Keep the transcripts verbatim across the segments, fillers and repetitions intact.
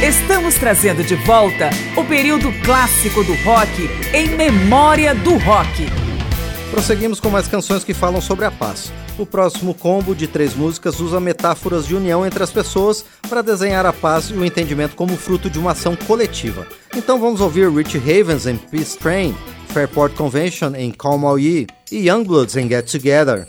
Estamos trazendo de volta o período clássico do rock em memória do rock. Prosseguimos com mais canções que falam sobre a paz. O próximo combo de três músicas usa metáforas de união entre as pessoas para desenhar a paz e o entendimento como fruto de uma ação coletiva. Então vamos ouvir Rich Havens em Peace Train, Fairport Convention em Come All Ye e Youngbloods em Get Together.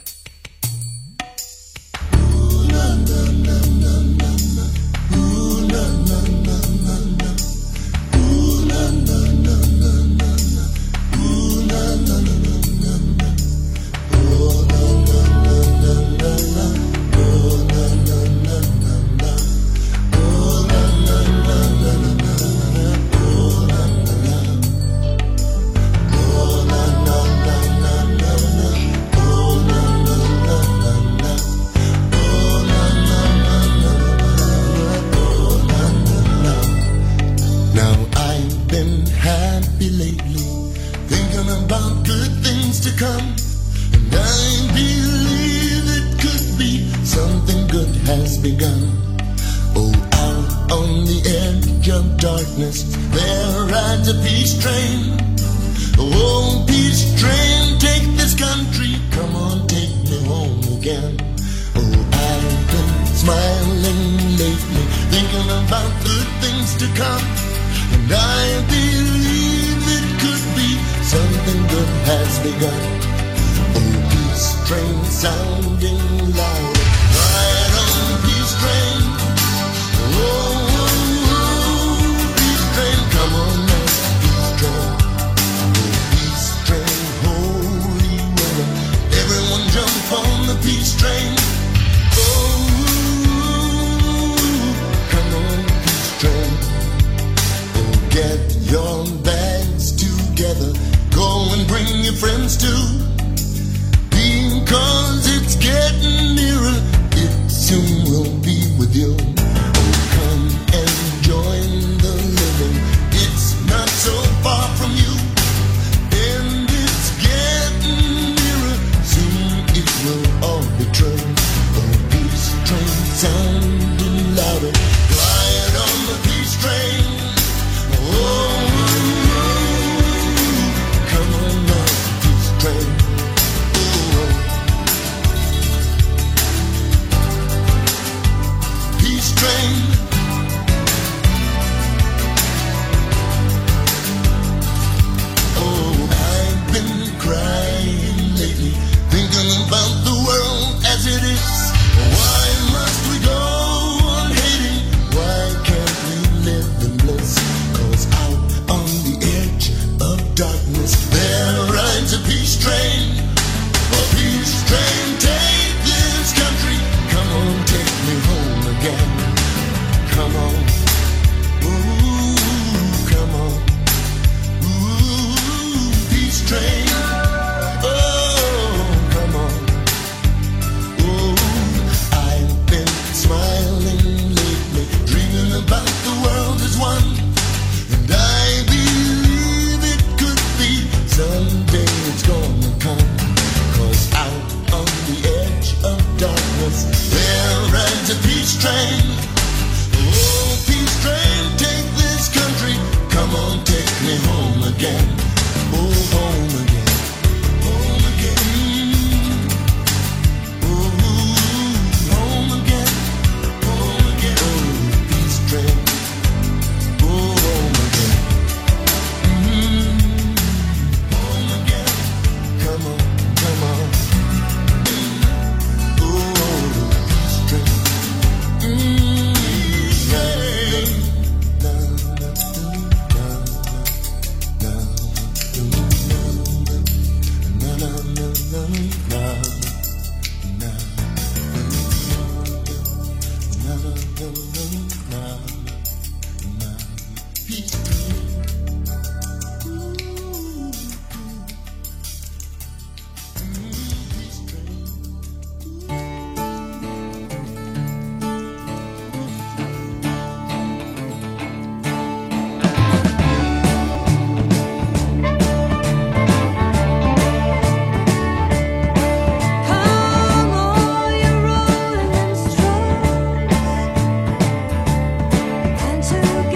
Together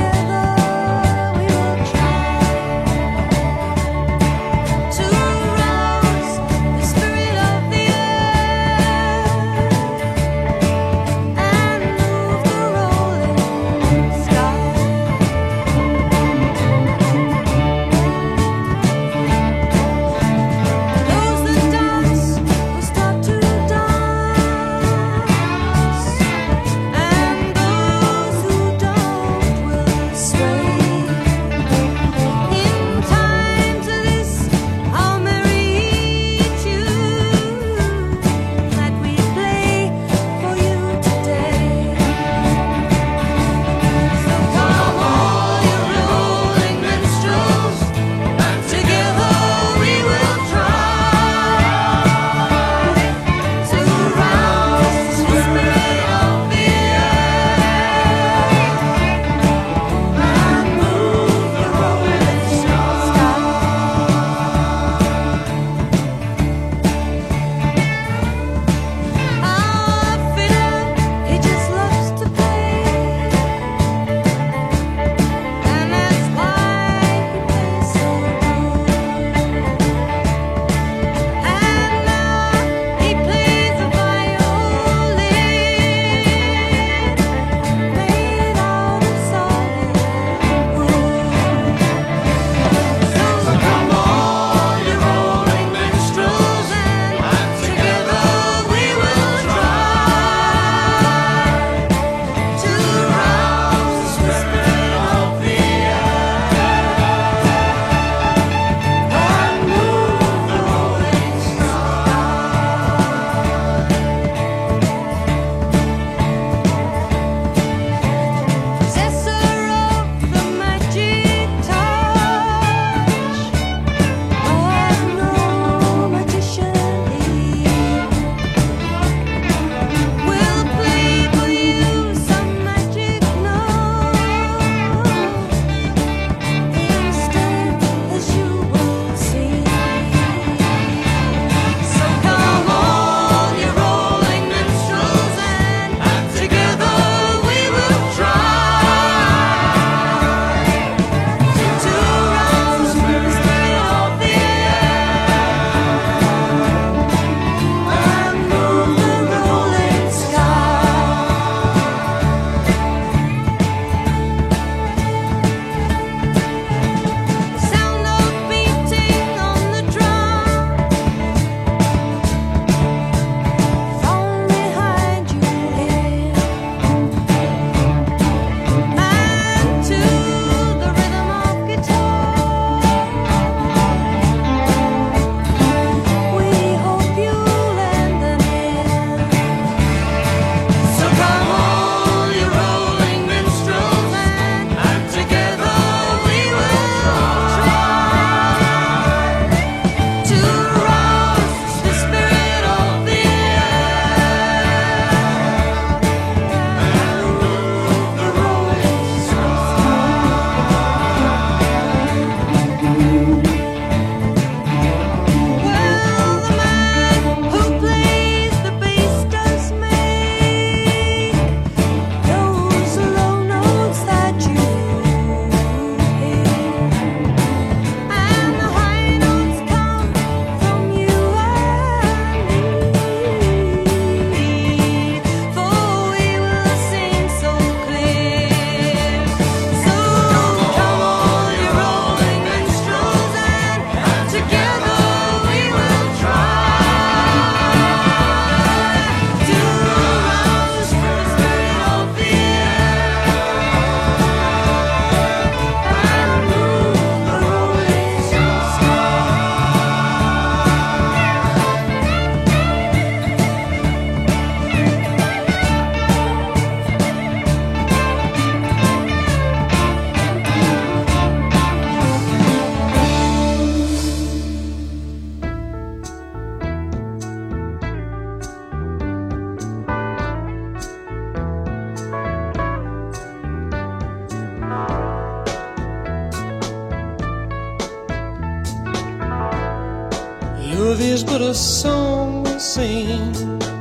Love is but a song we sing,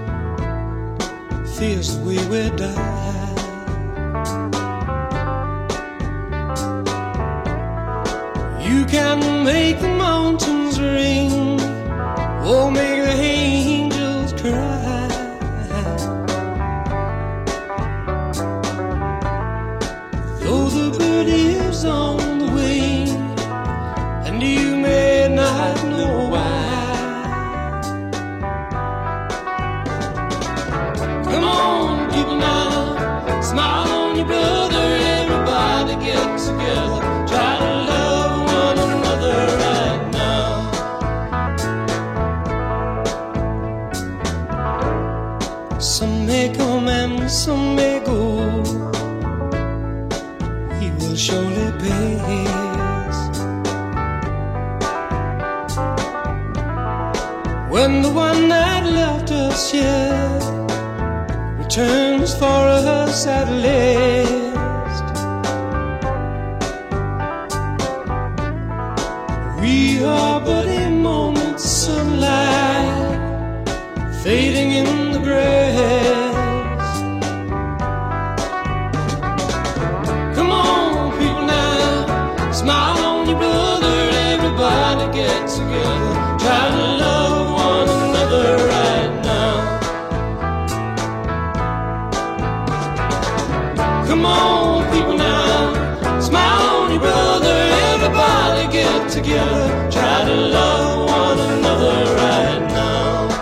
fears the way we die. You can make the mountains ring, or make the angels cry. Though the bird is on the wing, and you may not know why. Come on, people now, smile on your brother. Everybody get together, try to love one another right now. Some may come and some may go, he will surely pass. When the one that left us here returns for us at last, we are but a moment's sunlight fading in the grass. Come on, people now, smile on your brother. Everybody get together, try to love one another right now. Come on, people now, smile on your brother. Everybody get together, try to love one another right now.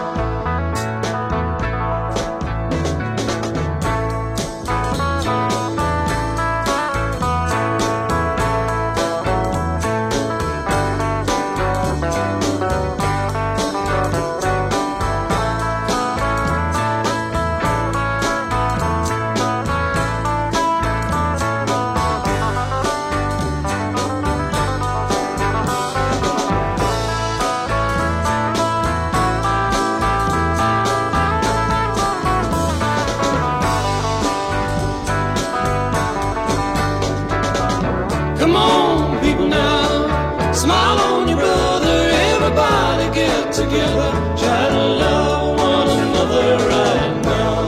Together, try to love one another right now.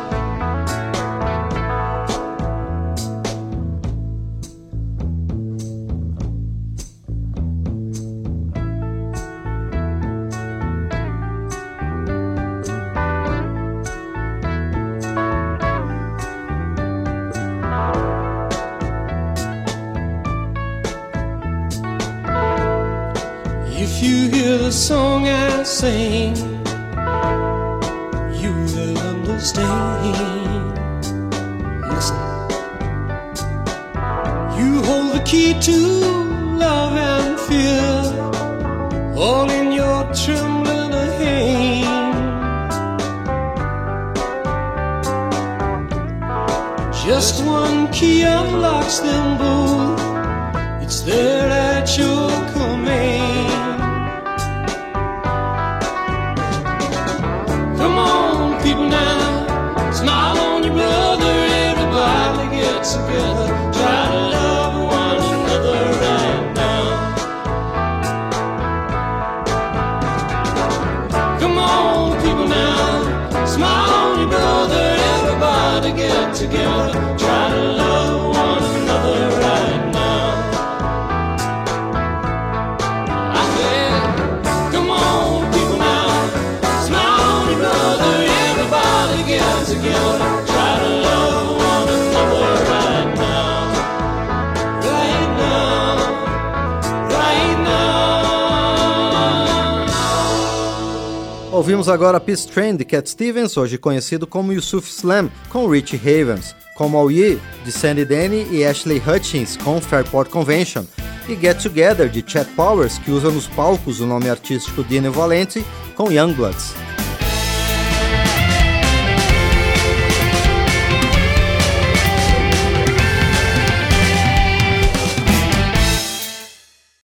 If you hear the song I sing, you will understand. Listen, you hold the key to love and fear, all in your trembling hand. Just one key unlocks them both, it's there at your command. People now, smile on your brother. Everybody get together, try to love one another right now. Come on, people now, smile on your brother. Everybody get together, try to love one another right now. I said, come on, people now, smile on your brother. Get together, try to love one another right now, right now, right now. Ouvimos agora Peace Train de Cat Stevens, hoje conhecido como Yusuf Islam, com Richie Havens, com All Ye de Sandy Denny e Ashley Hutchins, com Fairport Convention, e Get Together de Chet Powers, que usa nos palcos o nome artístico Dino Valenti, com Youngbloods.